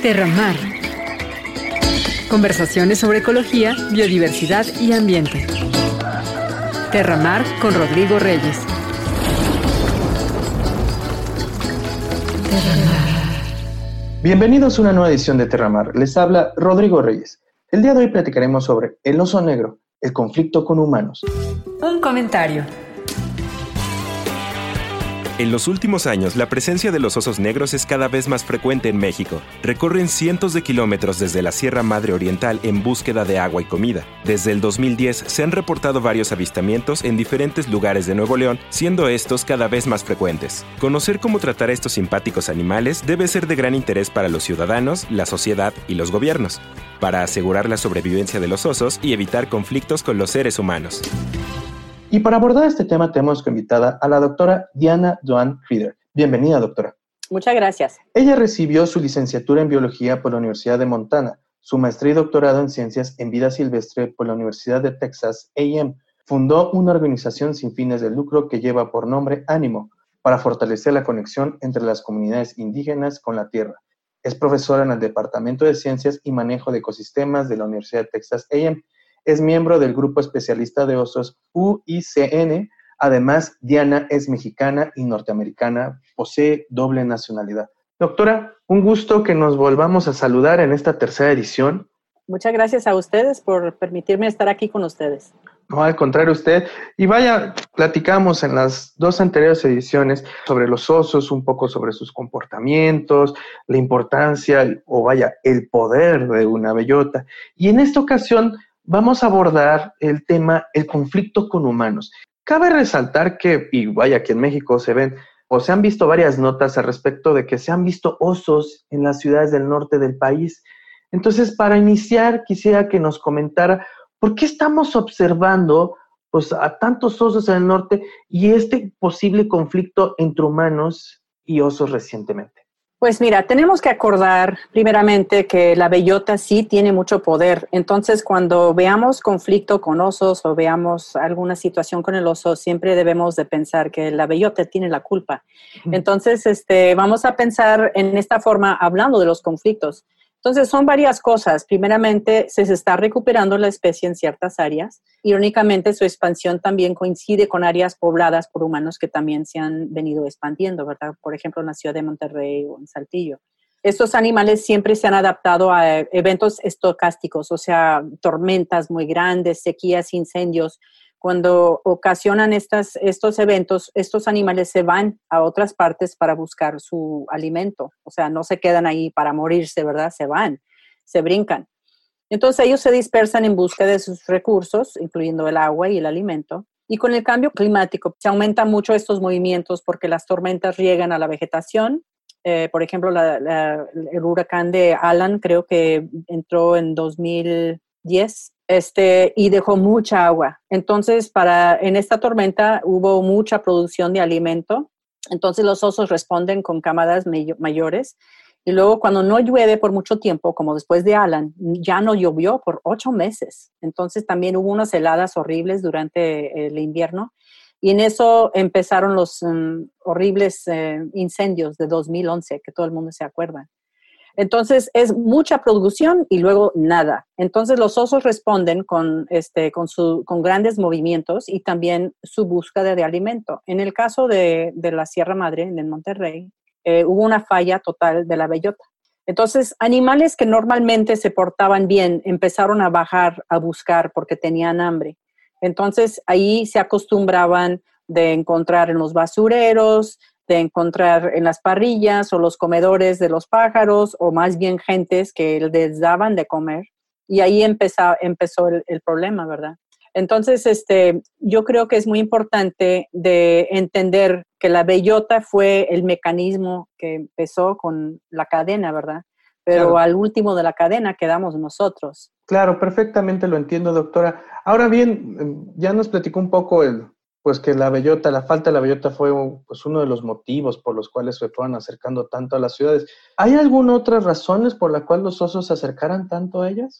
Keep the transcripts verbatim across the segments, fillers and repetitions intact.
Terramar. Conversaciones sobre ecología, biodiversidad y ambiente. Terramar con Rodrigo Reyes. Terramar. Bienvenidos a una nueva edición de Terramar. Les habla Rodrigo Reyes. El día de hoy platicaremos sobre el oso negro, el conflicto con humanos. Un comentario. En los últimos años, la presencia de los osos negros es cada vez más frecuente en México. Recorren cientos de kilómetros desde la Sierra Madre Oriental en búsqueda de agua y comida. Desde el dos mil diez se han reportado varios avistamientos en diferentes lugares de Nuevo León, siendo estos cada vez más frecuentes. Conocer cómo tratar a estos simpáticos animales debe ser de gran interés para los ciudadanos, la sociedad y los gobiernos, para asegurar la sobrevivencia de los osos y evitar conflictos con los seres humanos. Y para abordar este tema tenemos como invitada a la doctora Diana Duan Frieder. Bienvenida, doctora. Muchas gracias. Ella recibió su licenciatura en Biología por la Universidad de Montana, su maestría y doctorado en Ciencias en Vida Silvestre por la Universidad de Texas A and M. Fundó una organización sin fines de lucro que lleva por nombre Ánimo, para fortalecer la conexión entre las comunidades indígenas con la tierra. Es profesora en el Departamento de Ciencias y Manejo de Ecosistemas de la Universidad de Texas A and M. Es miembro del Grupo Especialista de Osos U I C N. Además, Diana es mexicana y norteamericana, posee doble nacionalidad. Doctora, un gusto que nos volvamos a saludar en esta tercera edición. Muchas gracias a ustedes por permitirme estar aquí con ustedes. No, al contrario, usted. Y vaya, platicamos en las dos anteriores ediciones sobre los osos, un poco sobre sus comportamientos, la importancia, o vaya, el poder de una bellota. Y en esta ocasión vamos a abordar el tema, el conflicto con humanos. Cabe resaltar que, y vaya, que en México se ven, o se han visto varias notas al respecto de que se han visto osos en las ciudades del norte del país. Entonces, para iniciar, quisiera que nos comentara por qué estamos observando pues, a tantos osos en el norte y este posible conflicto entre humanos y osos recientemente. Pues mira, tenemos que acordar primeramente que la bellota sí tiene mucho poder. Entonces, cuando veamos conflicto con osos o veamos alguna situación con el oso, siempre debemos de pensar que la bellota tiene la culpa. Entonces, este, vamos a pensar en esta forma hablando de los conflictos. Entonces, son varias cosas. Primeramente, se está recuperando la especie en ciertas áreas. Irónicamente, su expansión también coincide con áreas pobladas por humanos que también se han venido expandiendo, ¿verdad? Por ejemplo, en la ciudad de Monterrey o en Saltillo. Estos animales siempre se han adaptado a eventos estocásticos, o sea, tormentas muy grandes, sequías, incendios. Cuando ocasionan estas, estos eventos, estos animales se van a otras partes para buscar su alimento. O sea, no se quedan ahí para morirse, ¿verdad? Se van, se brincan. Entonces, ellos se dispersan en busca de sus recursos, incluyendo el agua y el alimento. Y con el cambio climático, se aumentan mucho estos movimientos porque las tormentas riegan a la vegetación. Eh, por ejemplo, la, la, el huracán de Alan creo que entró en dos mil diez. Este, y dejó mucha agua. Entonces, para, en esta tormenta hubo mucha producción de alimento. Entonces, los osos responden con camadas may- mayores. Y luego, cuando no llueve por mucho tiempo, como después de Alan, ya no llovió por ocho meses. Entonces, también hubo unas heladas horribles durante el invierno. Y en eso empezaron los um, horribles eh, incendios de dos mil once, que todo el mundo se acuerda. Entonces, es mucha producción y luego nada. Entonces, los osos responden con, este, con, su, con grandes movimientos y también su búsqueda de alimento. En el caso de, de la Sierra Madre, de Monterrey, eh, hubo una falla total de la bellota. Entonces, animales que normalmente se portaban bien empezaron a bajar a buscar porque tenían hambre. Entonces, ahí se acostumbraban de encontrar en los basureros, de encontrar en las parrillas o los comedores de los pájaros o más bien gentes que les daban de comer. Y ahí empezó, empezó el, el problema, ¿verdad? Entonces, este, yo creo que es muy importante de entender que la bellota fue el mecanismo que empezó con la cadena, ¿verdad? Pero claro, al último de la cadena quedamos nosotros. Claro, perfectamente lo entiendo, doctora. Ahora bien, ya nos platicó un poco el... pues que la bellota, la falta de la bellota fue pues, uno de los motivos por los cuales se fueron acercando tanto a las ciudades. ¿Hay alguna otra razones por la cual los osos se acercaran tanto a ellas?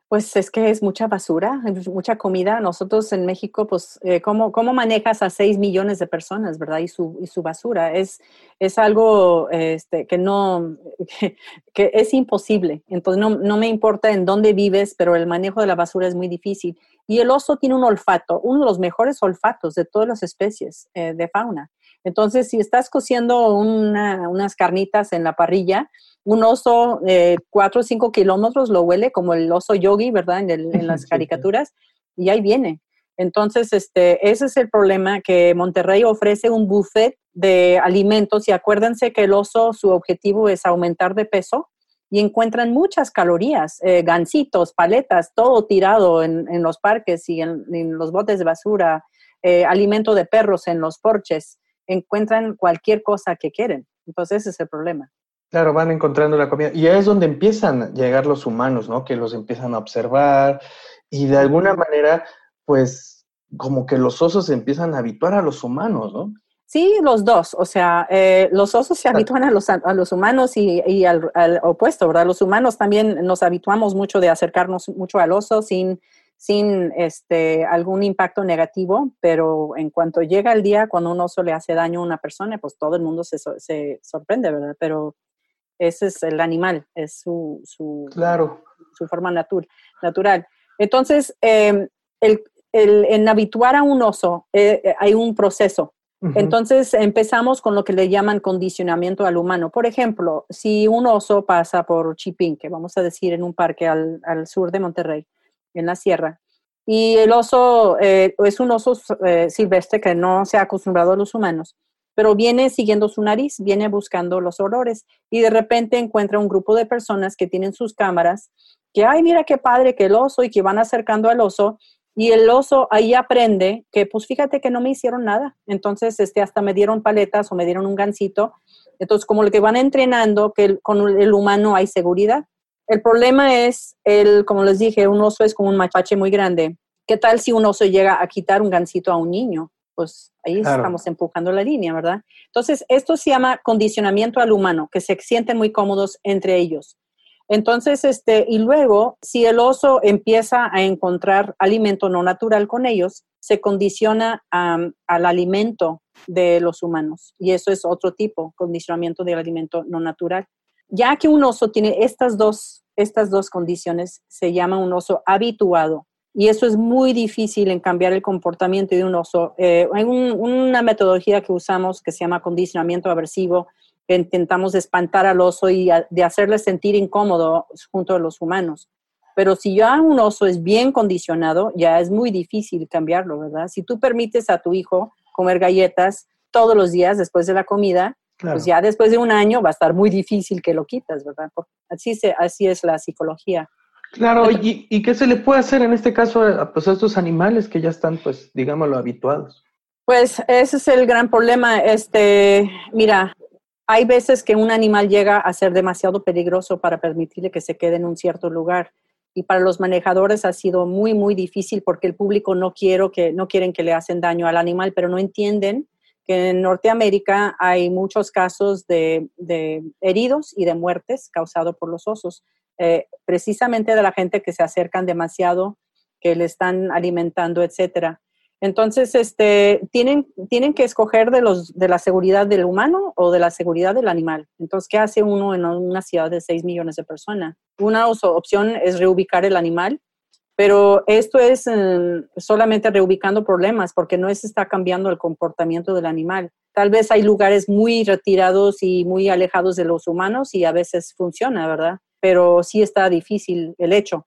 Pues es que es mucha basura, es mucha comida. Nosotros en México, pues, eh, ¿cómo, cómo manejas a seis millones de personas, verdad? Y su, y su basura. Es, es algo este, que no, que, que es imposible. Entonces, no, no me importa en dónde vives, pero el manejo de la basura es muy difícil. Y el oso tiene un olfato, uno de los mejores olfatos de todas las especies eh, de fauna. Entonces, si estás cociendo una, unas carnitas en la parrilla, un oso eh, cuatro o cinco kilómetros lo huele como el oso Yogi, ¿verdad? En, el, en las caricaturas, y ahí viene. Entonces, este, ese es el problema, que Monterrey ofrece un buffet de alimentos, y acuérdense que el oso, su objetivo es aumentar de peso, y encuentran muchas calorías, eh, gansitos, paletas, todo tirado en, en los parques y en, en los botes de basura, eh, alimento de perros en los porches, encuentran cualquier cosa que quieren. Entonces, ese es el problema. Claro, van encontrando la comida. Y es donde empiezan a llegar los humanos, ¿no? Que los empiezan a observar y de alguna manera, pues, como que los osos se empiezan a habituar a los humanos, ¿no? Sí, los dos. O sea, eh, los osos se habitúan a los, a los humanos y, y al, al opuesto, ¿verdad? Los humanos también nos habituamos mucho de acercarnos mucho al oso sin, sin este, algún impacto negativo, pero en cuanto llega el día cuando un oso le hace daño a una persona, pues todo el mundo se, se sorprende, ¿verdad? Pero ese es el animal, es su, su, claro. su forma natur, natural. Entonces, eh, el, el, en habituar a un oso eh, hay un proceso. Uh-huh. Entonces, empezamos con lo que le llaman condicionamiento al humano. Por ejemplo, si un oso pasa por Chipinque, vamos a decir en un parque al, al sur de Monterrey, en la sierra, y el oso eh, es un oso eh, silvestre que no se ha acostumbrado a los humanos, pero viene siguiendo su nariz, viene buscando los olores, y de repente encuentra un grupo de personas que tienen sus cámaras, que, ay, mira qué padre que el oso, y que van acercando al oso, y el oso ahí aprende que, pues fíjate que no me hicieron nada, entonces este, hasta me dieron paletas o me dieron un gansito. Entonces, como lo que van entrenando, que el, con el humano hay seguridad. El problema es, el, como les dije, un oso es como un mapache muy grande. ¿Qué tal si un oso llega a quitar un gansito a un niño? Pues ahí claro. Estamos empujando la línea, ¿verdad? Entonces, esto se llama condicionamiento al humano, que se sienten muy cómodos entre ellos. Entonces, este, y luego, si el oso empieza a encontrar alimento no natural con ellos, se condiciona um, al alimento de los humanos. Y eso es otro tipo, condicionamiento del alimento no natural. Ya que un oso tiene estas dos, estas dos condiciones, se llama un oso habituado. Y eso es muy difícil en cambiar el comportamiento de un oso. Eh, hay un, una metodología que usamos que se llama condicionamiento aversivo, que intentamos espantar al oso y a, de hacerle sentir incómodo junto a los humanos. Pero si ya un oso es bien condicionado, ya es muy difícil cambiarlo, ¿verdad? Si tú permites a tu hijo comer galletas todos los días después de la comida, claro. Pues ya después de un año va a estar muy difícil que lo quitas, ¿verdad? Así, se, así es la psicología. Claro, ¿y, ¿y qué se le puede hacer en este caso a, pues, a estos animales que ya están, pues, digámoslo, habituados? Pues ese es el gran problema. Este, mira, hay veces que un animal llega a ser demasiado peligroso para permitirle que se quede en un cierto lugar. Y para los manejadores ha sido muy, muy difícil porque el público no, quiero que, no quieren que le hacen daño al animal, pero no entienden que en Norteamérica hay muchos casos de, de heridos y de muertes causados por los osos. Eh, precisamente de la gente que se acercan demasiado, que le están alimentando, etcétera. Entonces, este, tienen, tienen que escoger de, los, de la seguridad del humano o de la seguridad del animal. Entonces, ¿qué hace uno en una ciudad de seis millones de personas? Una opción es reubicar el animal, pero esto es eh, solamente reubicando problemas, porque no se está cambiando el comportamiento del animal. Tal vez hay lugares muy retirados y muy alejados de los humanos y a veces funciona, ¿verdad? Pero sí está difícil el hecho.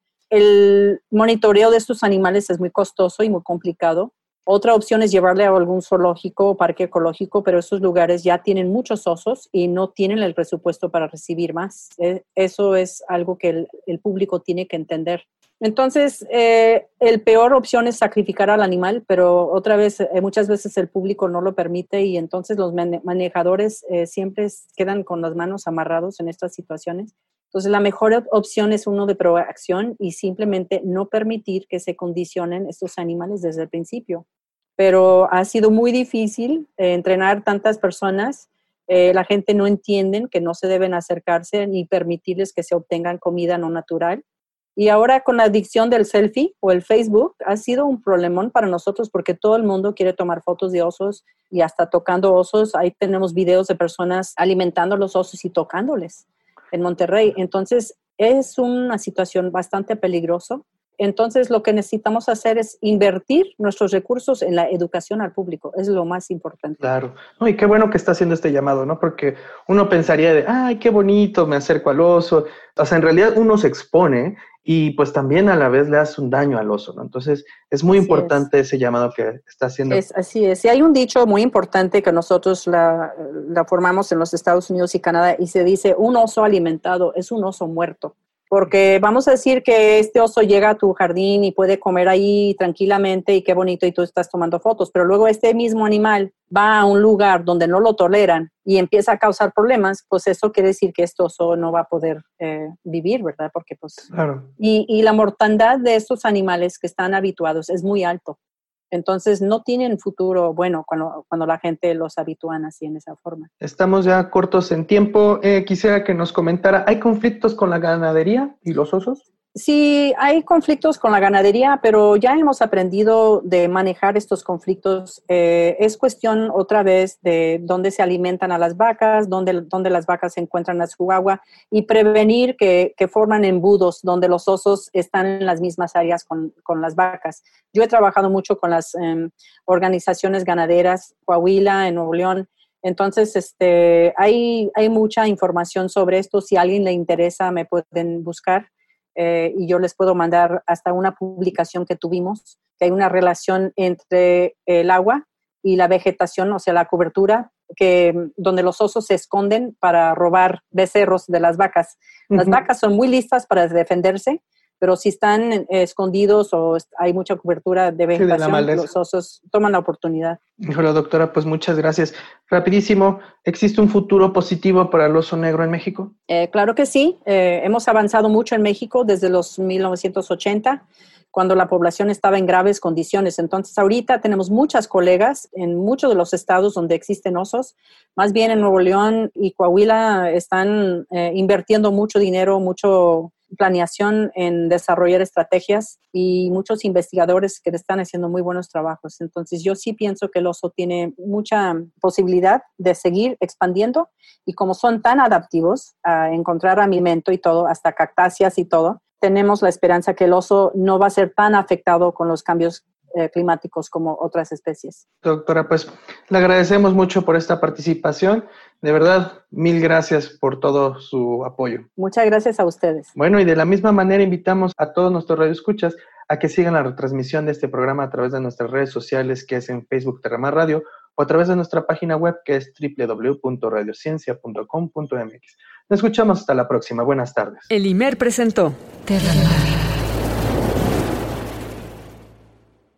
El monitoreo de estos animales es muy costoso y muy complicado. Otra opción es llevarle a algún zoológico o parque ecológico, pero esos lugares ya tienen muchos osos y no tienen el presupuesto para recibir más. Eso es algo que el, el público tiene que entender. Entonces, eh, el peor opción es sacrificar al animal, pero otra vez, eh, muchas veces el público no lo permite y entonces los manejadores eh, siempre quedan con las manos amarrados en estas situaciones. Entonces, la mejor opción es uno de proacción y simplemente no permitir que se condicionen estos animales desde el principio. Pero ha sido muy difícil eh, entrenar tantas personas. Eh, la gente no entiende que no se deben acercarse ni permitirles que se obtengan comida no natural. Y ahora con la adicción del selfie o el Facebook ha sido un problemón para nosotros porque todo el mundo quiere tomar fotos de osos y hasta tocando osos. Ahí tenemos videos de personas alimentando a los osos y tocándoles en Monterrey. Entonces es una situación bastante peligrosa. Entonces, lo que necesitamos hacer es invertir nuestros recursos en la educación al público. Es lo más importante. Claro. No, y qué bueno que está haciendo este llamado, ¿no? Porque uno pensaría de, ay, qué bonito, me acerco al oso. O sea, en realidad uno se expone y pues también a la vez le hace un daño al oso, ¿no? Entonces, es muy así importante es. ese llamado que está haciendo. Es, así es. Y hay un dicho muy importante que nosotros la, la formamos en los Estados Unidos y Canadá y se dice, un oso alimentado es un oso muerto. Porque vamos a decir que este oso llega a tu jardín y puede comer ahí tranquilamente y qué bonito y tú estás tomando fotos, pero luego este mismo animal va a un lugar donde no lo toleran y empieza a causar problemas, pues eso quiere decir que este oso no va a poder eh, vivir, ¿verdad? Porque pues... Claro. Y, y la mortandad de estos animales que están habituados es muy alto. Entonces, no tienen futuro bueno cuando, cuando la gente los habitúan así en esa forma. Estamos ya cortos en tiempo. Eh, quisiera que nos comentara, ¿hay conflictos con la ganadería y los osos? Sí, hay conflictos con la ganadería, pero ya hemos aprendido de manejar estos conflictos. Eh, es cuestión otra vez de dónde se alimentan a las vacas, dónde, dónde las vacas se encuentran a su agua y prevenir que, que forman embudos donde los osos están en las mismas áreas con, con las vacas. Yo he trabajado mucho con las eh, organizaciones ganaderas, Coahuila, en Nuevo León. Entonces, este, hay, hay mucha información sobre esto. Si a alguien le interesa, me pueden buscar. Eh, y yo les puedo mandar hasta una publicación que tuvimos, que hay una relación entre el agua y la vegetación, o sea, la cobertura, que, donde los osos se esconden para robar becerros de las vacas. Las uh-huh. vacas son muy listas para defenderse, pero si están eh, escondidos o hay mucha cobertura de vegetación, sí, de los osos toman la oportunidad. Híjole, doctora, pues muchas gracias. Rapidísimo, ¿existe un futuro positivo para el oso negro en México? Eh, claro que sí. Eh, hemos avanzado mucho en México desde los mil novecientos ochenta, cuando la población estaba en graves condiciones. Entonces, ahorita tenemos muchas colegas en muchos de los estados donde existen osos. Más bien en Nuevo León y Coahuila están eh, invirtiendo mucho dinero, mucho planeación en desarrollar estrategias y muchos investigadores que están haciendo muy buenos trabajos. Entonces, yo sí pienso que el oso tiene mucha posibilidad de seguir expandiendo y como son tan adaptivos a encontrar alimento y todo, hasta cactáceas y todo, tenemos la esperanza que el oso no va a ser tan afectado con los cambios eh, climáticos como otras especies. Doctora, pues le agradecemos mucho por esta participación. De verdad, mil gracias por todo su apoyo. Muchas gracias a ustedes. Bueno, y de la misma manera invitamos a todos nuestros radioescuchas a que sigan la retransmisión de este programa a través de nuestras redes sociales, que es en Facebook Terramar Radio, o a través de nuestra página web, que es doble u doble u doble u punto radiociencia punto com punto m x. Nos escuchamos hasta la próxima. Buenas tardes. El I M E R presentó Terramar.